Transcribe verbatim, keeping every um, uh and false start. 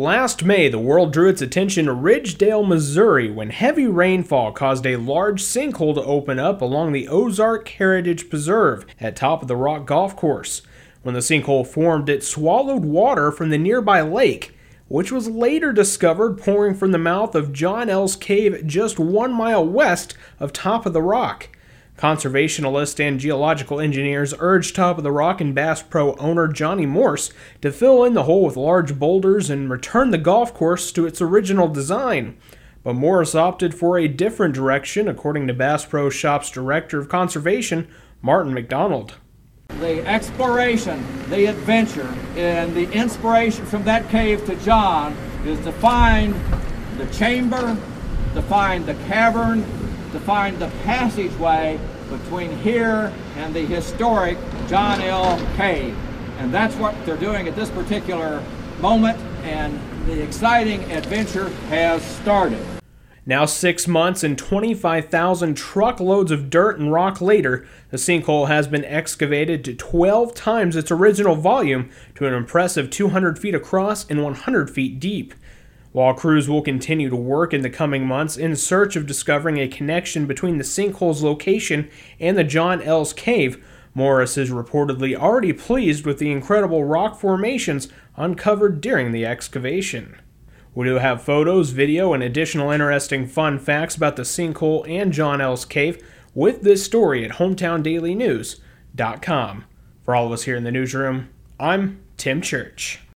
Last May, the world drew its attention to Ridgedale, Missouri, when heavy rainfall caused a large sinkhole to open up along the Ozark Heritage Preserve at Top of the Rock Golf Course. When the sinkhole formed, it swallowed water from the nearby lake, which was later discovered pouring from the mouth of John L's Cave just one mile west of Top of the Rock. Conservationists and geological engineers urged Top of the Rock and Bass Pro owner Johnny Morse to fill in the hole with large boulders and return the golf course to its original design. But Morse opted for a different direction, according to Bass Pro Shop's Director of Conservation, Martin McDonald. The exploration, the adventure, and the inspiration from that cave to John is to find the chamber, to find the cavern, to find the passageway between here and the historic John L. Cave. And that's what they're doing at this particular moment, and the exciting adventure has started. Now six months and twenty-five thousand truckloads of dirt and rock later, the sinkhole has been excavated to twelve times its original volume to an impressive two hundred feet across and one hundred feet deep. While crews will continue to work in the coming months in search of discovering a connection between the sinkhole's location and the John L's Cave, Morse is reportedly already pleased with the incredible rock formations uncovered during the excavation. We do have photos, video, and additional interesting fun facts about the sinkhole and John L's Cave with this story at hometown daily news dot com. For all of us here in the newsroom, I'm Tim Church.